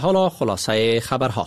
حالا خلاصه خبرها.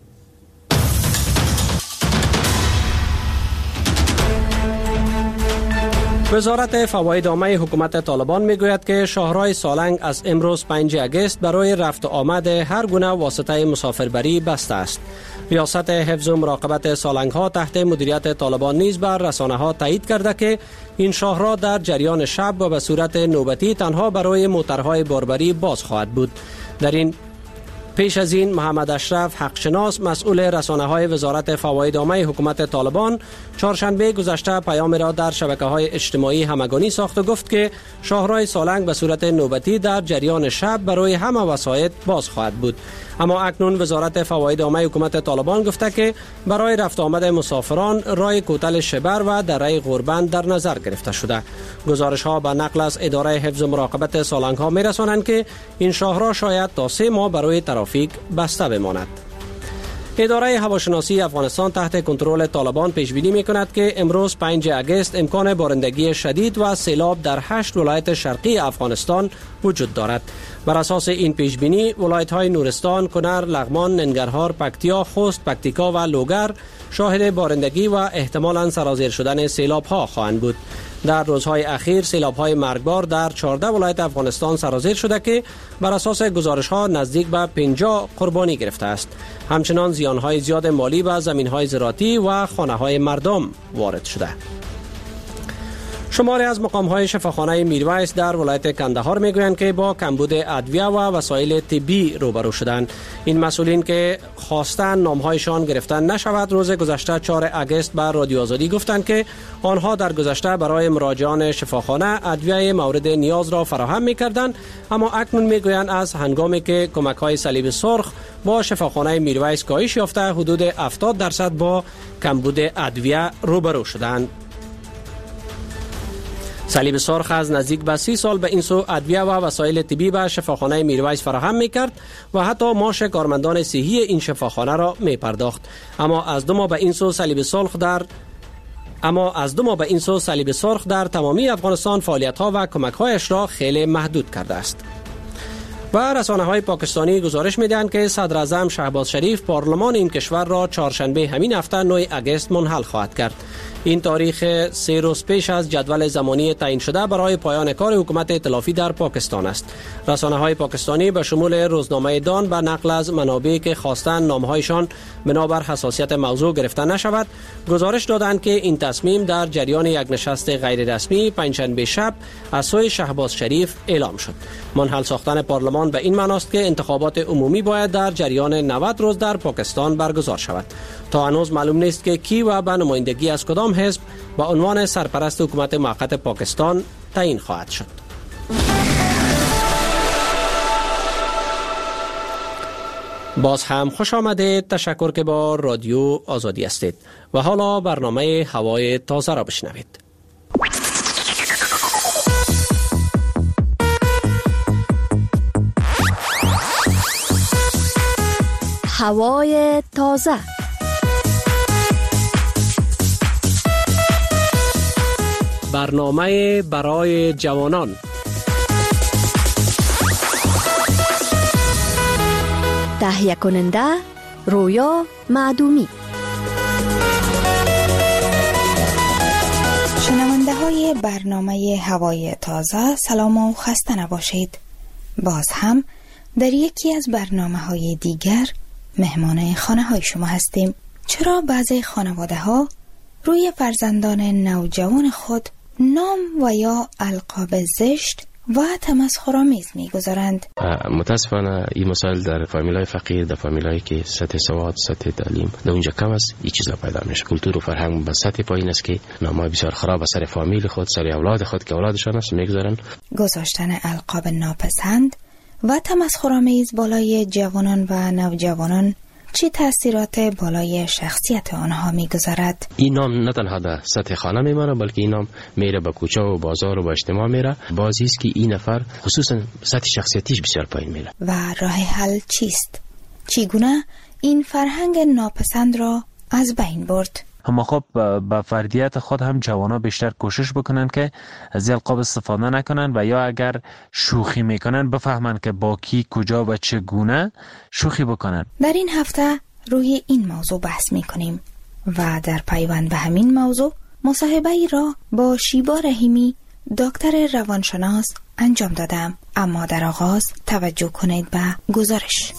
وزارت فواید عامه حکومت طالبان میگوید که شاهراه سالنگ از امروز 5 اگست برای رفت و آمد هر گونه واسطه مسافربری بسته است. ریاست حفظ و مراقبت سالنگ ها تحت مدیریت طالبان نیز بر رسانه ها تایید کرده که این شاهراه در جریان شب و به صورت نوبتی تنها برای موترهای باربری باز خواهد بود. در این پیش از این محمد اشرف حقشناس مسئول رسانه‌های وزارت فواید عامه حکومت طالبان چهارشنبه گذشته پیامی را در شبکه‌های اجتماعی همگانی ساخت و گفت که شاهراه سالنگ به صورت نوبتی در جریان شب برای همه وسایط باز خواهد بود. اما اکنون وزارت فواید عامه حکومت طالبان گفته که برای رفت آمد مسافران راه کوتل شبر و دره غوربند در نظر گرفته شده. گزارش‌ها به نقل از اداره حفظ و مراقبت سالنگ‌ها می‌رسانند که این شاهراه شاید تا 3 ماه برای ترافیک بسته بماند. اداره هواشناسی افغانستان تحت کنترل طالبان پیش بینی می‌کند که امروز 5 اگست امکان بارندگی شدید و سیلاب در 8 ولایت شرقی افغانستان وجود دارد. بر اساس این پیش بینی ولایت‌های نورستان، کنر، لغمان، ننگرهار، پکتیا، خوست، پکتیکا و لوگر شاهد بارندگی و احتمالاً سرازیر شدن سیلاب‌ها خواهند بود. در روزهای اخیر سیلاب‌های مرگبار در 14 ولایت افغانستان سرازیر شده که بر اساس گزارش‌ها نزدیک به 50 قربانی گرفته است. همچنان زیان‌های زیاد مالی به زمین‌های زراعتی و خانه‌های مردم وارد شده. شماری از مقام‌های شفاخانه میرویس در ولایت کندهار میگویند که با کمبود ادویه و وسایل طبی روبرو شدند. این مسئولین که خواستند نام‌هایشان گرفته نشود روز گذشته 4 اگست به رادیو آزادی گفتند که آنها در گذشته برای مراجعان شفاخانه ادویه مورد نیاز را فراهم می‌کردند، اما اکنون میگویند از هنگامی که کمک‌های صلیب سرخ با شفاخانه میرویس کاهش یافته حدود 70% با کمبود ادویه روبرو شدند. صلیب سرخ از نزدیک به 30 سال به این سو ادویه و وسایل طبی به شفاخانه میرویس فراهم میکرد و حتی معاش کارمندان صحی این شفاخانه را میپرداخت. اما از 2 ماه به این سو صلیب سرخ در تمامی افغانستان فعالیت‌ها و کمک‌هایش را خیلی محدود کرده است. و رسانه‌های پاکستانی گزارش می‌دهند که صدر اعظم شهباز شریف پارلمان این کشور را چهارشنبه همین هفته 9 اگست منحل خواهد کرد. این تاریخ 3 روز پیش از جدول زمانی تعیین شده برای پایان کار حکومت ائتلافی در پاکستان است. رسانه‌های پاکستانی به شمول روزنامه دان به نقل از منابعی که خواستند نامه‌هایشان بنابر حساسیت موضوع گرفته نشود، گزارش دادند که این تصمیم در جریان یک نشست غیر رسمی پنجشنبه شب از سوی شهباز شریف اعلام شد. منحل ساختن پارلمان به این معناست که انتخابات عمومی باید در جریان 90 روز در پاکستان برگزار شود. تا هنوز معلوم نیست که کی و به نمایندگی از کدام حزب با عنوان سرپرست حکومت موقت پاکستان تعیین خواهد شد. باز هم خوش آمدید. تشکر که با رادیو آزادی هستید و حالا برنامه هوای تازه را بشنوید. هوای تازه. برنامه برای جوانان. تهیه کننده رویا معدومی. شنونده های برنامه هوای تازه، سلام و خسته نباشید. باز هم در یکی از برنامه های دیگر مهمان خانه های شما هستیم. چرا بعضی خانواده ها روی فرزندان نوجوان خود نام و یا القاب زشت و تمسخرآمیز می‌گذارند؟ متاسفانه این مسائل در فامیلای فقیر، در فامیلایی که سطح سواد، سطح تعلیم در اونجا کم است، این چیزا پیدا میشه. کلتور و فرهنگ به سطح پایین است که نامای بسیار خراب سر فامیل خود، سر اولاد خود که اولادشان است می‌گذارن. گذاشتن القاب ناپسند و تمسخرآمیز بالای جوانان و نوجوانان چه تأثیرات بالای شخصیت آنها میگذارد؟ این نام نه تنها در سطح خانه میمانه، بلکه این نام میره به کوچه و بازار و به اجتماع میره. بازی است که این نفر خصوصا سطح شخصیتیش بسیار پایین میره. و راه حل چیست؟ چگونه این فرهنگ ناپسند را از بین برد؟ اما خب با فردیت خود هم جوانا بیشتر کوشش بکنن که از القاب استفاده نکنن و یا اگر شوخی میکنن بفهمن که با کی، کجا و چگونه شوخی بکنن. در این هفته روی این موضوع بحث میکنیم و در پیوند به همین موضوع مصاحبه‌ای را با شیبا رحیمی دکتر روانشناس انجام دادم. اما در آغاز توجه کنید به گزارش.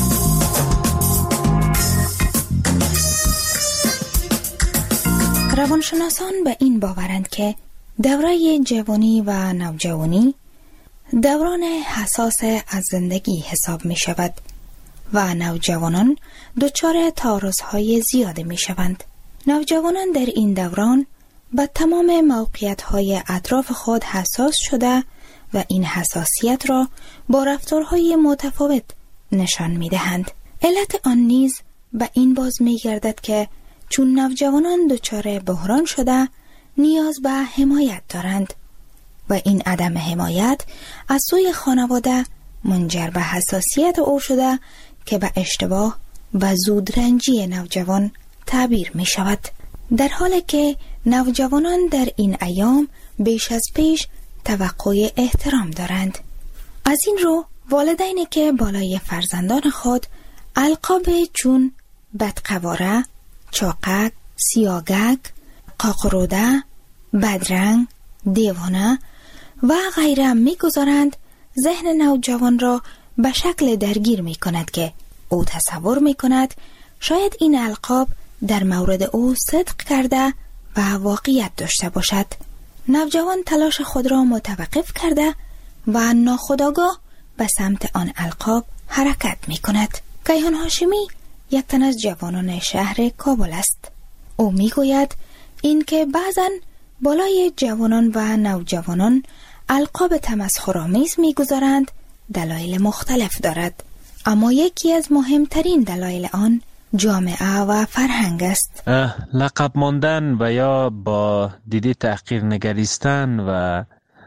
روانشناسان به این باورند که دوره جوانی و نوجوانی دوران حساس از زندگی حساب می شود و نوجوانان دچار تعارض‌های زیاده می شوند. نوجوانان در این دوران به تمام موقعیت‌های اطراف خود حساس شده و این حساسیت را با رفتارهای متفاوت نشان می دهند. علت آن نیز به این باز می گردد که چون نوجوانان دچار بحران شده نیاز به حمایت دارند و این عدم حمایت از سوی خانواده منجر به حساسیت او شده که به اشتباه و زودرنجی نوجوان تعبیر می شود. در حالی که نوجوانان در این ایام بیش از پیش توقع احترام دارند. از این رو والدینی که بالای فرزندان خود القاب چون بدقواره، چاقک، سیاگک، قاقروده، بدرنگ، دیوانه و غیره می‌گذارند، ذهن نوجوان را به شکل درگیر می‌کند که او تصور می‌کند شاید این القاب در مورد او صدق کرده و واقعیت داشته باشد. نوجوان تلاش خود را متوقف کرده و ناخودآگاه به سمت آن القاب حرکت می‌کند. کیهان هاشمی یک تن از جوانان شهر کابل است. او میگوید این که بعضن بالای جوانان و نوجوانان القاب تمسخرآمیز میگذارند دلایل مختلف دارد، اما یکی از مهمترین دلایل آن جامعه و فرهنگ است. لقب ماندن و یا با دیده تحقیر نگریستن و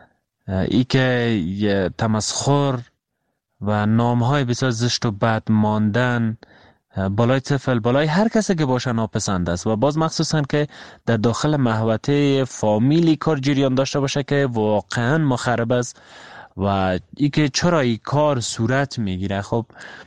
ای که تمسخر و نامهای بسیار زشت و بد ماندن بالای طفل، بالای هر کسی که باشه ناپسند است و باز مخصوصا که در داخل محوطه فامیلی کار جریان داشته باشه که واقعا مخرب است و ای که چرا این کار صورت میگیره. خب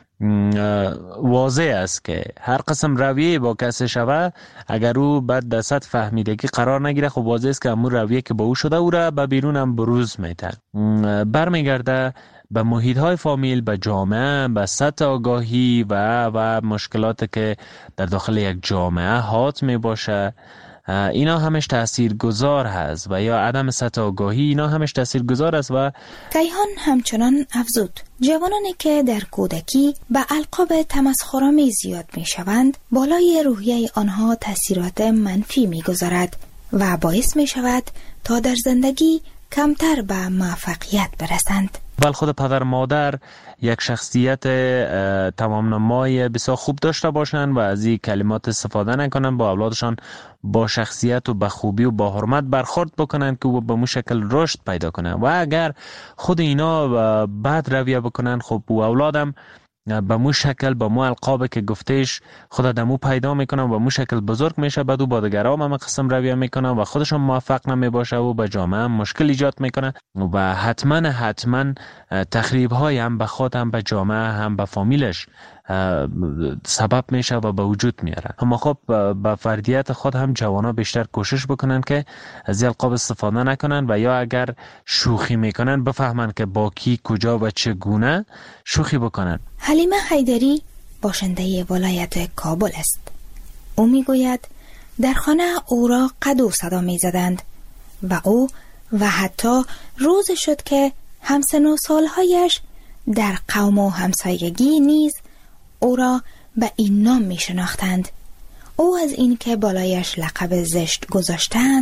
واضح است که هر قسم رویه با کسی شوه اگر او بعد در سطح فهمیدگی قرار نگیره، خب واضح است که همون رویه که با او شده او را به بیرون هم بروز میده، برمیگرده به محیط های فامیل، به جامعه، به سطح آگاهی و مشکلات که در داخل یک جامعه حاکم می باشه. اینا همش تاثیرگذار هست و یا عدم سطح آگاهی اینا همش تاثیرگذار است. و کیهان همچنان افزود جوانانی که در کودکی به القاب تمسخرآمیز زیاد می شوند بالای روحیه آنها تاثیرات منفی می گذارد و باعث می شود تا در زندگی کمتر به موفقیت برسند. بل خود پدر مادر یک شخصیت تمام نمای بسیار خوب داشته باشند و از این کلمات استفاده نکنند، با اولادشان با شخصیت و با خوبی و با حرمت برخورد بکنند که او به مو شکل رشد پیدا کنند. و اگر خود اینا بد رویه بکنند، خب او اولادم به مو شکل به مو القاب که گفتهش خود دمو پیدا میکنن و مو شکل بزرگ میشه، بعد او با دیگران هم قسم رویه میکنن و خودشون موفق نمیباشه و به جامعه هم مشکل ایجاد میکنه و حتما تخریب های هم به خود هم به جامعه هم به فامیلش سبب میشه و به وجود میاره. اما خب با فردیت خود هم جوانا بیشتر کوشش بکنن که از القاب استفاده نکنن و یا اگر شوخی میکنن بفهمن که با کی، کجا و چگونه شوخی بکنن. حلیمه حیدری باشنده ولایت کابل است. او میگوید در خانه او را قدو صدا میزدند و او و حتی روز شد که همسن و سالهایش در قوم و همسایگی نیز او را به این نام می شناختند. او از این که بالایش لقب زشت گذاشتند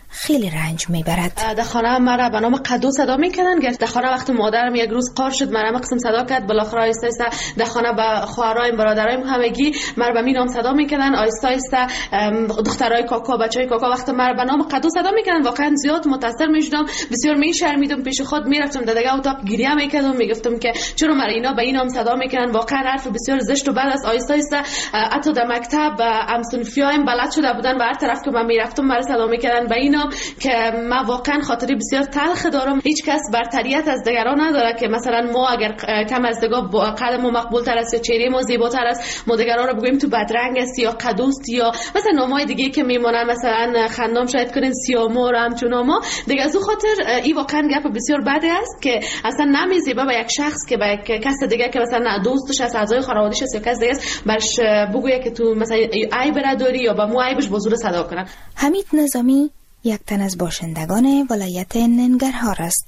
خیلی رنج میبرد. در خانه مرا به نام قدو صدا میکنن. در خانه وقتی مادرم یک روز قار شد مرا قسم صدا کرد، بالاخره آیسته آیسته در خانه به خواهرایم برادرایم همگی مرا به نام صدا میکنن. آیسته آیسته دخترای کاکا بچهای کاکا وقتی مرا به نام قدو صدا میکنن واقعا زیاد متاثر میشدم، بسیار میشرمیدم، پیش خود میرفتم در دیگه اتاق گریه میکردم، میگفتم که چرا مرا اینا به این نام صدا میکنن، واقعا حرف بسیار زشت. و بعد از آیسته آیسته حتی در مکتب همسنفیایم بلد شده بودن و هر طرف که من میرفتم مرا صدا میکردن به این نام که من واقعا خاطری بسیار تلخ دارم. هیچ کس برتریت از دیگران نداره که مثلا ما اگر کم از دیگه قد ما مقبول تر است یا چهره ما زیباتر است ما دیگران رو بگوییم تو بدرنگ است یا قدوست یا مثلا نامای دیگه که میمونن، مثلا خندام شاید کنین سیامور همچون ناما دیگه. از اون خاطر این واقعا گپ بسیار بده است که اصلا نمیزیبه به یک شخص که به یک کس دیگه که مثلا دوستش است، اعضای خانواده‌اش است یا کس دیگه است برش بگویه که تو مثلا عیب نداری یا به مو عیبش با زور صدا کنن. حمید نظامی یک تن از باشندگان ولایت ننگرهار است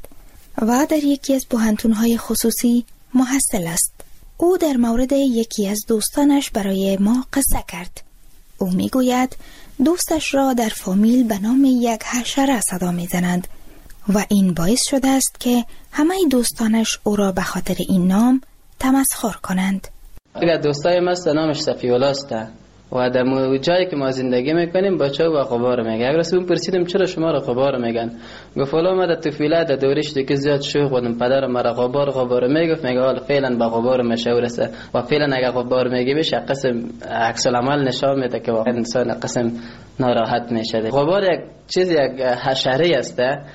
و در یکی از پوهنتون‌های خصوصی محصل است. او در مورد یکی از دوستانش برای ما قصه کرد. او میگوید دوستش را در فامیل به نام یک حشره صدا میزنند و این باعث شده است که همه دوستانش او را به خاطر این نام تمسخر کنند. اگر دوستای ما نامش صفی‌الله است و در جایی که ما زندگی میکنیم بچه و غبار میگه. اگر از اون پرسیدم چرا شما را غبار میگن، گفت والا ما در طفولیت در دورش دیگه زیاد شوخ بودم، پدرم مرا غبار میگفت، میگه حالا فعلا با غبار مشهور است و فعلا اگر غبار میگی بهش قسم عکس العمل نشان میده که واقعا انسان قسم ناراحت میشه. غبار یک چیز یک حشره است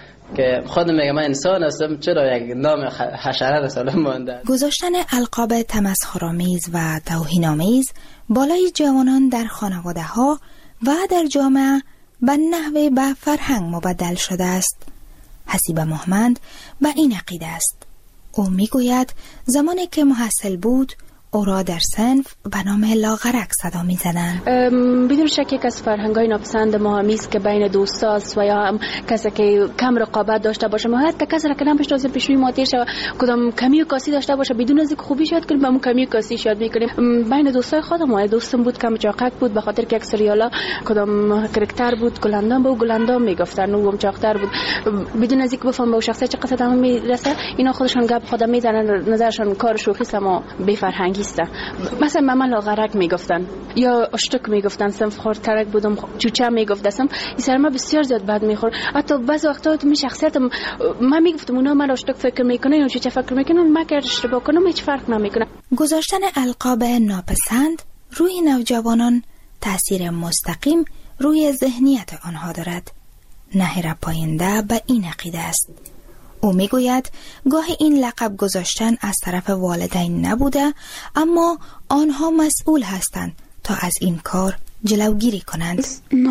که خود میگه من انسان هستم، چرا یک نام حشره رساله مونده. گذاشتن القاب تمسخرآمیز و توهین‌آمیز بالای جوانان در خانواده ها و در جامعه به نحوه به فرهنگ مبدل شده است. حسیب محمد به این عقیده است. او میگوید زمانی که محصل بود او را در صنف به نام لاغرک صدا می زدن. بدون شک یک از فرهنگ‌های ناپسند ما همیست که بین دوستاست و یا هم کسی که کم رقابت داشته باشه، ما حتی کسی را که نمی‌شناسیم پیشوی ماتیش کدام کمی و کاسی داشته باشه بدون از اینکه خوبی شاید کنیم، همون کمی و کاسی شاید می‌کنیم. بین دوستای خودم دوستم بود کم چاقک بود به خاطر که یک سریالا کدام کاراکتر بود گلندام بود، گلندام میگفتن او هم چاقتر بود، بدون از اینکه بفهم به شخصیت چه قصد هم میرسه اینا خودشون گپ خودم میزنن، نظرشون کار شوخی است اما بی فرهنگی است. مثلا مامان لاغرک میگفتن یا اشتک میگفتن، صنف خورترک بودم چوچه میگفتم، این سر ما بسیار زیاد بد میخور. حتی بعضی وقتا می شخصیتم من میگفتم اونا من اشتک فکر میکنه یا چوچه فکر میکنه، من که اشتباه کنم هیچ فرق نمیکنه. گذاشتن القاب ناپسند روی نوجوانان تاثیر مستقیم روی ذهنیت آنها دارد. نهر پاینده به این عقیده است. او میگوید گاهی این لقب گذاشتن از طرف والدین نبوده، اما آنها مسئول هستند تا از این کار جلوگیری کنند.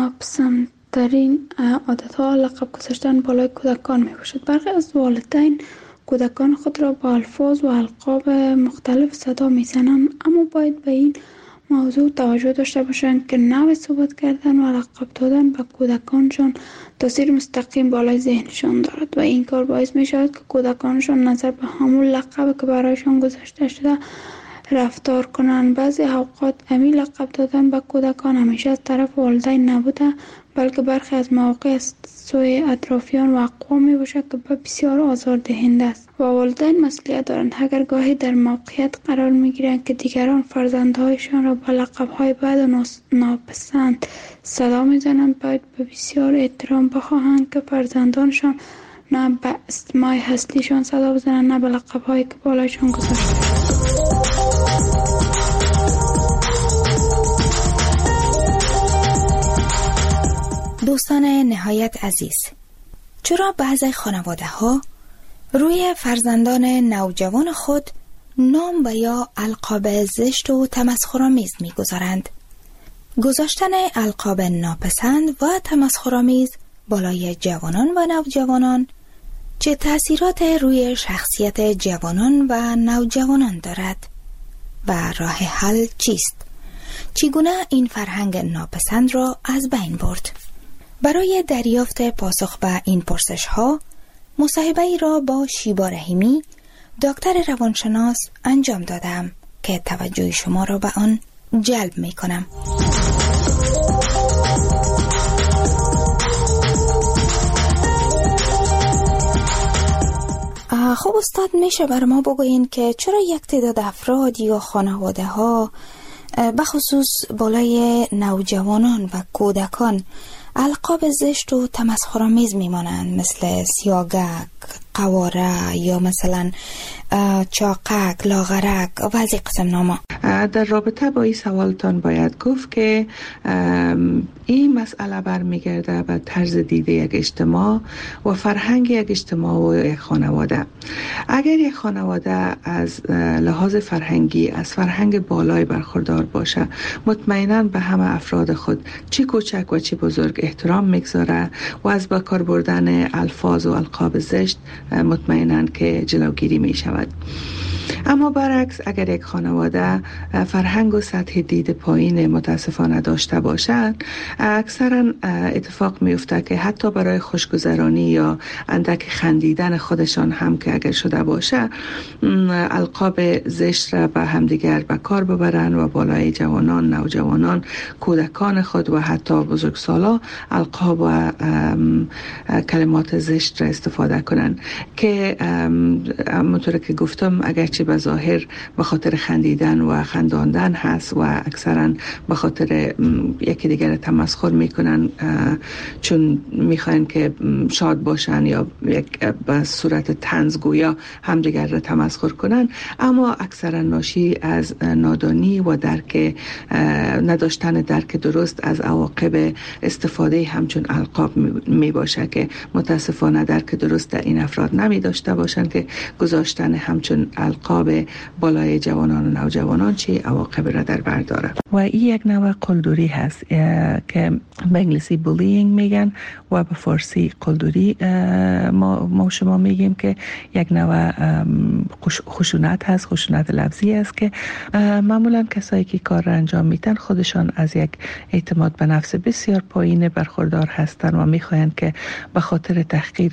ناپسندترین عادتها لقب گذاشتن بالای کودکان می باشد. برخی از والدین کودکان خود را با الفاظ و القاب مختلف صدا می زنند، اما باید به این موضوع توجه داشته باشند که نوع صحبت کردن و لقب دادن به کودکانشان تاثیر مستقیم بالای ذهنشان دارد و این کار باعث می شود که کودکانشان نظر به همون لقب که برایشان گذاشته شده رفتار کنند. بعضی اوقات همین لقب دادن به کودکان همیشه از طرف والدین نبوده، بلکه برخی از مواقع از سوی اطرافیان و اقوام می باشد که بسیار آزاردهنده است و والدین مسئولیت دارند. اگر گاهی در موقعیت قرار می گیرند که دیگران فرزندهایشان را با لقب‌های بد و ناپسند صدا می زنند، باید به بسیار احترام بخواهند که فرزندانشان نه به اسمای اصلیشان صدا بزنند نه به لقب‌هایی که بالایشان گذاشته. دوستان نهایت عزیز، چرا بعضی خانواده ها روی فرزندان نوجوان خود نام و یا القاب زشت و تمسخرآمیز می‌گذارند؟ گذاشتن القاب ناپسند و تمسخرآمیز بالای جوانان و نوجوانان چه تأثیرات روی شخصیت جوانان و نوجوانان دارد و راه حل چیست؟ چگونه این فرهنگ ناپسند را از بین برد؟ برای دریافت پاسخ به این پرسش ها مصاحبه‌ای را با شیبا رحیمی دکتر روانشناس انجام دادم که توجه شما را به آن جلب می کنم. خب استاد، میشه بر ما بگوین که چرا یک تعداد افراد یا خانواده ها بخصوص بالای نوجوانان و کودکان القاب زشت و تمسخرآمیز میمانند، مثل سیاگک، قواره یا مثلا چاقک، لاغرک و از این قسم ناما؟ در رابطه با این سوالتان باید گفت که این مسئله برمیگرده به طرز دیده یک اجتماع و فرهنگ یک اجتماع و یک خانواده. اگر یک خانواده از لحاظ فرهنگی از فرهنگ بالای برخوردار باشه، مطمئناً به همه افراد خود چی کوچک و چی بزرگ احترام میگذاره و از به کار بردن الفاظ و القاب زشت مطمئناً که جلوگیری می شود. اما برعکس، اگر یک خانواده فرهنگ و سطح دید پایین متاسفانه داشته باشند، اکثرا اتفاق میفته که حتی برای خوشگذرانی یا اندک خندیدن خودشان هم که اگر شده باشه، القاب زشت را به همدیگر به کار ببرن و بالای جوانان، نوجوانان، کودکان خود و حتی بزرگسالا القاب و کلمات زشت را استفاده کنن که همونطور که گفتم اگرچه به ظاهر به خاطر خندیدن و خنداندن هست و اکثرا به خاطر یکی دیگر تمسخر میکنن چون میخواین که شاد باشن یا یک به صورت طنزگویا هم دیگر را تمسخر کنن، اما اکثرا ناشی از نادانی و نداشتن درک درست از عواقب استفاده همچون القاب می باشه که متاسفانه درک درست در این افراد نمی داشته باشند که گذاشتن همچون القاب بالای جوانان و نوجوانان چه عواقب را در بر داره. و این یک نوع قلدری هست که به انگلیسی بولینگ میگن و به فارسی قلدری ما شما میگیم که یک نوع خشونت هست، خشونت لفظی است که معمولا کسایی که کار را انجام میدن خودشان از یک اعتماد به نفس بسیار پایین برخوردار هستند و میخواهند که به خاطر تحقیر،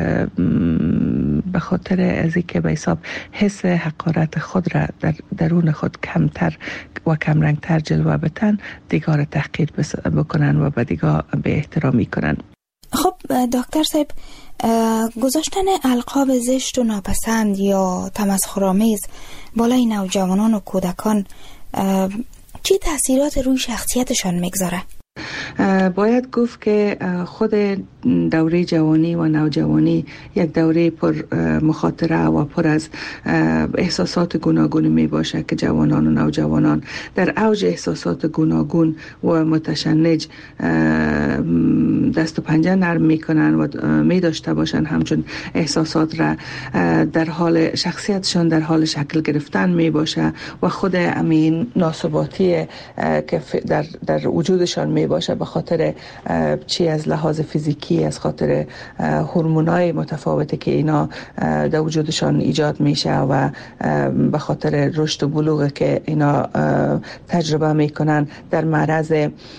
به خاطر از اینکه به حساب حس حقارت خود را در درون خود کمتر و کمرنگتر جلوه بدن، دیگر تحقیر بکنن و به دیگر به احترامی کنن. خب دکتر صاحب، گذاشتن القاب زشت و ناپسند یا تمسخرآمیز بالای نوجوانان و کودکان چی تأثیرات روی شخصیتشان میگذاره؟ باید گفت که خود دوره جوانی و نوجوانی یک دوره پر مخاطره و پر از احساسات گوناگون می باشه که جوانان و نوجوانان در اوج احساسات گوناگون و متشنج دست و پنجه نرم می کنن و می داشته باشن همچون احساسات را در حال شخصیتشان در حال شکل گرفتن می باشه و خود امین ناثباتی که در وجودشان می باشه به خاطر چی از لحاظ فیزیکی، از خاطر هورمونای متفاوتی که اینا در وجودشان ایجاد میشه و به خاطر رشد و بلوغ که اینا تجربه میکنن در معرض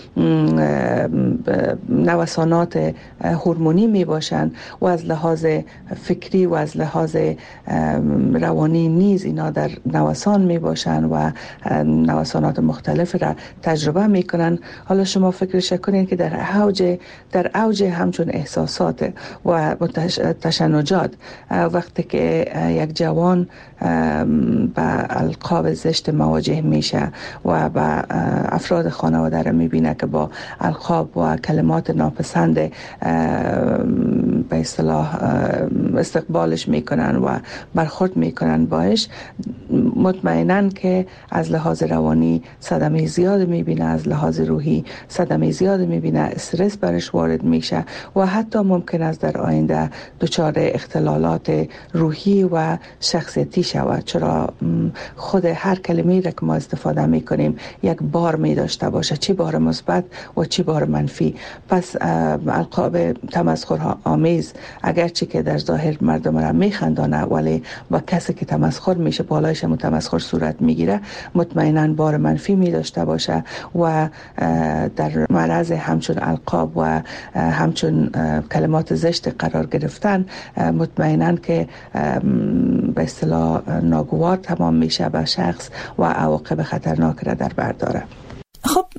نوسانات هورمونی میباشن و از لحاظ فکری و از لحاظ روانی نیز اینا در نوسان میباشن و نوسانات مختلف را تجربه میکنن. حالا شما فکرش کنید که در اوج همچون احساسات و تشنجات وقتی که یک جوان به القاب زشت مواجه میشه و به افراد خانواده را میبینه که با القاب و کلمات ناپسند به اصطلاح استقبالش میکنن و برخورد میکنن باش، مطمئناً که از لحاظ روانی صدمه زیاد میبینه، از لحاظ روحی صدمه زیاد میبینه، استرس برش وارد میشه و حتی ممکن است در آینده دچار اختلالات روحی و شخصیتی شود، چرا خود هر کلمه‌ای را که ما استفاده میکنیم یک بار می داشته باشه، چی بار مثبت و چی بار منفی. پس القاب تمسخر آمیز اگرچه که در ظاهر مردم را میخندانه ولی با کسی که تمسخر میشه بالایش تمسخر صورت میگیره مطمئناً بار منفی می داشته باشه و در معرض همچون القاب و همچون کلمات زشت قرار گرفتن مطمئناً که به اصطلاح ناگوار تمام میشه به شخص و عواقب خطرناک را در بر داره. خب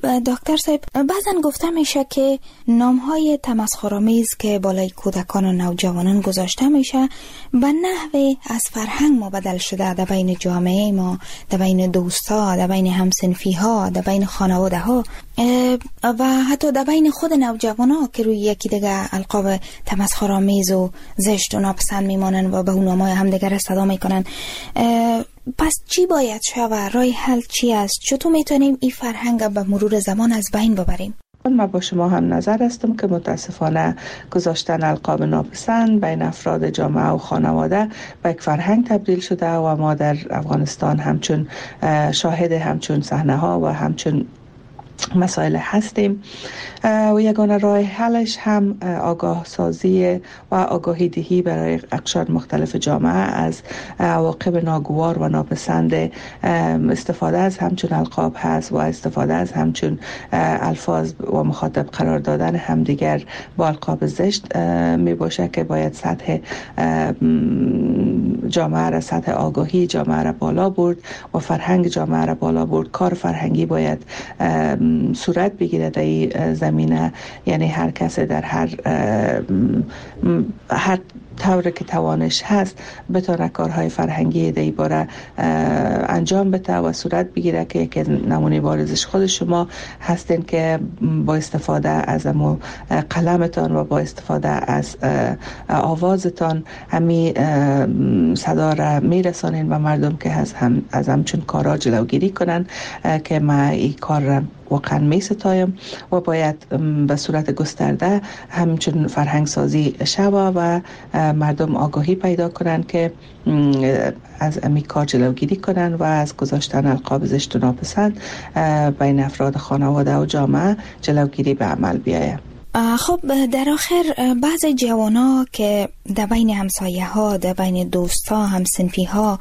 دکتر صاحب، بعضن گفته میشه که نامهای تمسخرآمیز که بالای کودکان و نوجوانان گذاشته میشه به نحوی از فرهنگ ما بدل شده در بین جامعه ما، در بین دوستا، در بین همسنفی ها، در بین خانواده ها و حتی در بین خود نوجوان ها که روی یکی دیگه القاب تمسخرآمیز و زشت و ناپسند میمانن و به اون نامای همدیگر صدا میکنن. پس چی باید شود؟ راه حل چی است؟ چطور میتونیم این فرهنگ به مرور زمان از بین ببریم؟ من با شما هم نظر هستم که متاسفانه گذاشتن القاب ناپسند بین افراد جامعه و خانواده به یک فرهنگ تبدیل شده و ما در افغانستان همچون شاهد همچون صحنه ها و همچون مسائل هستیم و یگانه راه حلش هم آگاه سازی و آگاهی دهی برای اقشار مختلف جامعه از عواقب ناگوار و ناپسند استفاده از همچون القاب هست و استفاده از همچون الفاظ و مخاطب قرار دادن همدیگر با القاب زشت می باشه که باید سطح جامعه را، سطح آگاهی جامعه را بالا برد و فرهنگ جامعه را بالا برد. کار فرهنگی باید صورت بگیره در این زمینه، یعنی هر کس در هر طوری که توانش هست بتونه کارهای فرهنگی در این باره انجام بده و صورت بگیره که یک نمونه بارزش خود شما هستین که با استفاده از قلمتان و با استفاده از آوازتان همی صدا را میرسانین و مردم که از همچون کارا جلوگیری کنن که ما این کار را واقعا می ستایم و باید به صورت گسترده همچون فرهنگ سازی شوه و مردم آگاهی پیدا کنن که از امی کار جلوگیری کنن و از گذاشتن القاب زشت و ناپسند بین افراد خانواده و جامعه جلوگیری به عمل بیاید. خب در آخر بعضی جوانا که در بین همسایه ها، در بین دوستا، همسنفی ها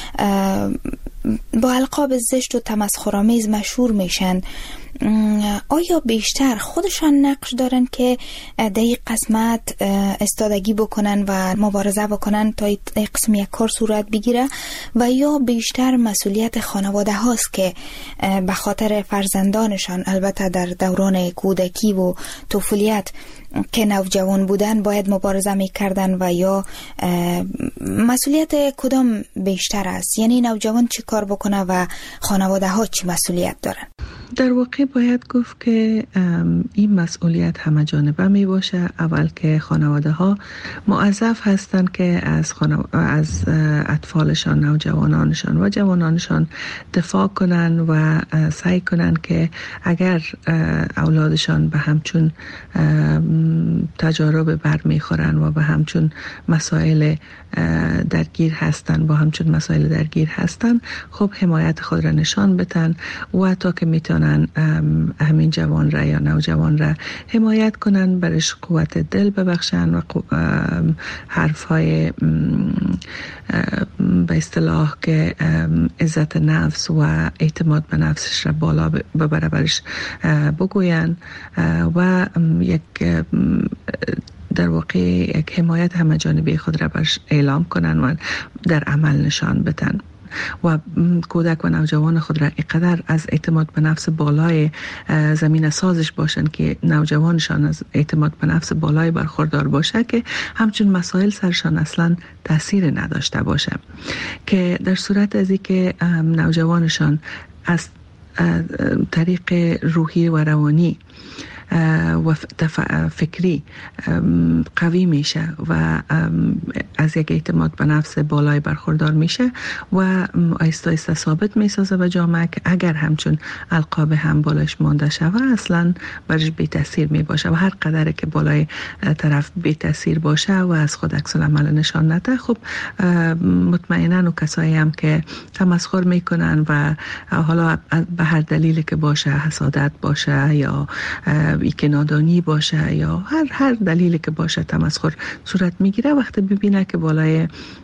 با القاب زشت و تمسخرآمیز مشهور میشن، آیا بیشتر خودشان نقش دارن که در این قسمت استادگی بکنن و مبارزه بکنن تا این قسم یک کار صورت بگیره و یا بیشتر مسئولیت خانواده هاست که به خاطر فرزندانشان، البته در دوران کودکی و طفولیت که نوجوان بودن باید مبارزه میکردن و یا مسئولیت کدام بیشتر است؟ یعنی نوجوان چی کار بکنه و خانواده ها چی مسئولیت دارن؟ در واقع باید گفت که این مسئولیت همه جانبه می باشه. اول که خانواده ها موظف هستند که از اطفالشان، نوجوانانشان و جوانانشان دفاع کنن و سعی کنن که اگر اولادشان به همچون تجارب برمیخورن و به همچون مسائل درگیر هستن، با همچون مسائل درگیر هستن، خب حمایت خود را نشان بدن و تا که میتونن همین جوان را یا نوجوان را حمایت کنن، برش قوت دل ببخشن و حرفهای به اصطلاح که عزت نفس و اعتماد به نفسش را بالا ببره برش بگوین و یک در واقع یک حمایت همه جانبه خود را برش اعلام کنن و در عمل نشان بدن و کودک و نوجوان خود را اینقدر از اعتماد به نفس بالای زمین سازش باشند که نوجوانشان از اعتماد به نفس بالای برخوردار باشه که همچون مسائل سرشان اصلا تاثیر نداشته باشه، که در صورت از اینکه نوجوانشان از طریق روحی و روانی و فکری قوی میشه و از یک اعتماد به نفس بالای برخوردار میشه و آیسته آیسته ثابت میسازه به جامعه که اگر همچون القاب هم بالایش مانده شوه اصلا برش بی تاثیر میباشه و هر قدر که بالای طرف بی تاثیر باشه و از خود عکس العمل نشان نده، خب مطمئنا و کسایی هم که تمسخر میکنن و حالا به هر دلیلی که باشه، حسادت باشه یا که نادانی باشه یا هر دلیلی که باشه تمسخر صورت میگیره، وقتی ببینه که بالای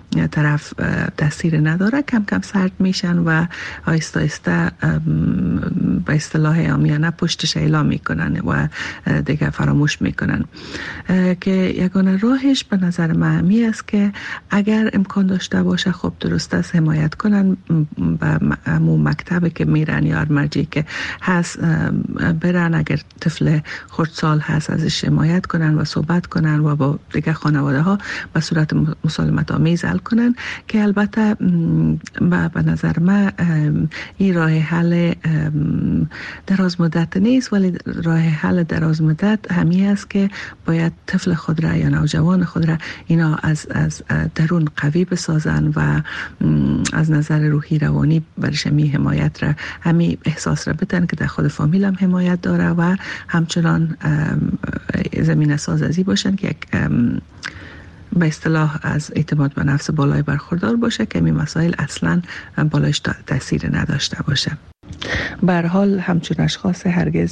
طرف تاثیر نداره، کم کم سرد میشن و آهسته آهسته به اصطلاح عامیانه پشتش اعلام میکنن و دیگه فراموش میکنن. که یگانه راهش به نظر من می است که اگر امکان داشته باشه خب درست است حمایت کنن، به همون مکتبی که میرن یا مرجعی که هست برن، اگر طفل خردسال هست ازش حمایت کنن و صحبت کنن و با دیگه خانواده ها به صورت مسالمت آمیز حل کنن. که البته به نظر من این راه حل دراز مدت نیست، ولی راه حل دراز مدت همی است که باید طفل خود را یا نوجوان خود را اینا از درون قوی بسازن و از نظر روحی روانی برش همی حمایت را، همی احساس را بدن که در خود فامیل هم حمایت داره و همچنان زمینه ساز ازی باشن که یک به اصطلاح از اعتماد به نفس بالای برخوردار باشه که این مسائل اصلا بالایش تاثیر نداشته باشه. به هر حال همچون اشخاص هرگز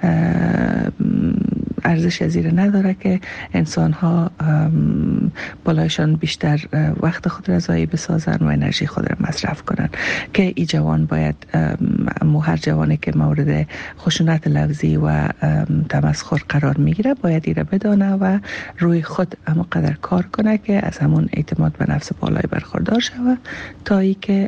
ارزش زیر نداره که انسان ها بالایشان بیشتر وقت خود را ضایع بسازن و انرژی خود را مصرف کنن. که این جوان باید هر جوانی که مورد خشونت لفظی و تمسخر قرار میگیره باید ایره بدانه و روی خود اما قدر کار کنه که از همون اعتماد به نفس بالای برخوردار شوه تا ای که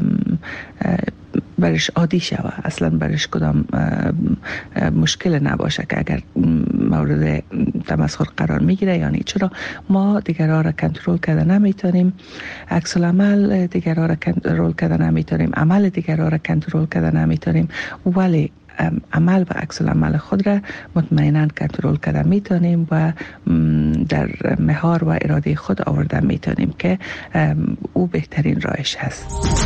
برش عادی شوه، اصلا برش کدام مشکل نباشه که اگر مورد تمسخر قرار میگیره. یعنی چرا ما دیگرها را کنترل کرده نمیتونیم، عکس العمل دیگرها را کنترل کرده نمیتونیم، عمل دیگرها را کنترل کرده نمیتونیم، ولی عمل و عکس العمل خود را مطمئنا کنترل کرده میتونیم و در مهار و اراده خود آورده میتونیم که او بهترین راهش هست.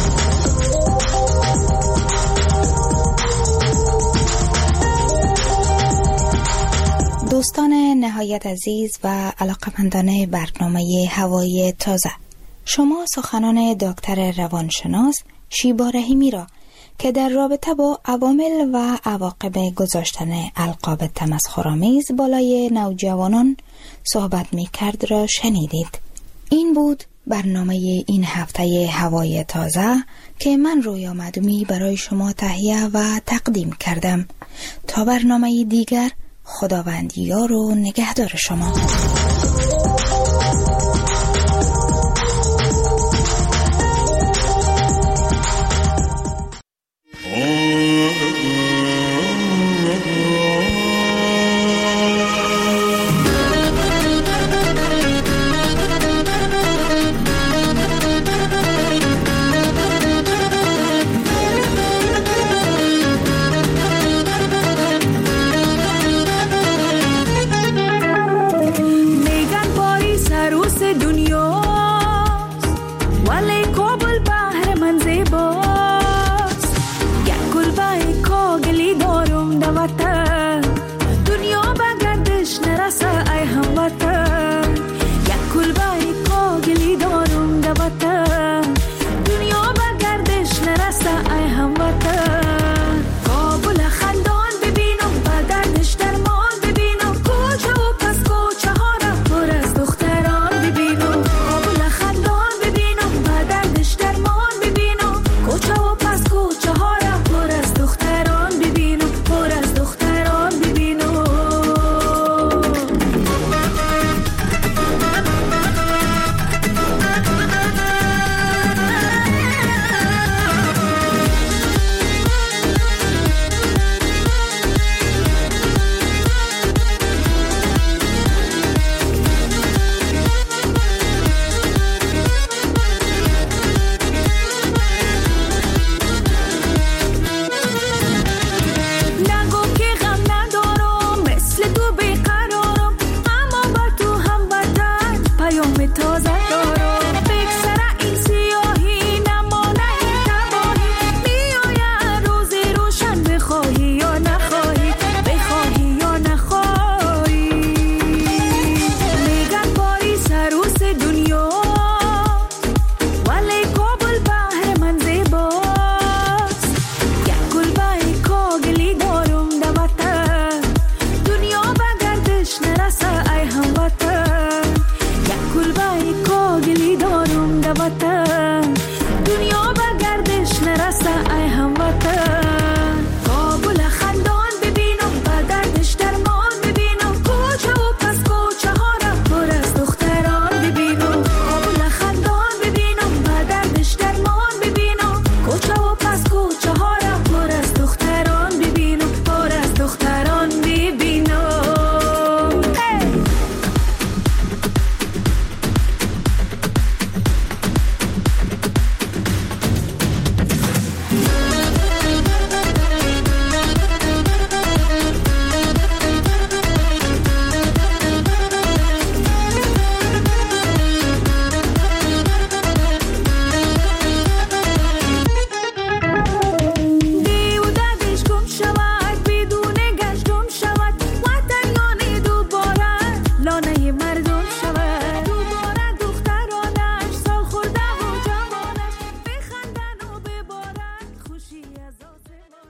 دوستان نهایت عزیز و علاقمندان برنامه هوای تازه، شما سخنان دکتر روانشناس شیبا رحیمی را که در رابطه با عوامل و عواقب گذاشتن القاب تمسخرآمیز بالای نوجوانان صحبت می کرد را شنیدید. این بود برنامه این هفته هوای تازه که من رویا معدومی برای شما تهیه و تقدیم کردم. تا برنامه دیگر، خداوند یار و نگهدار شما.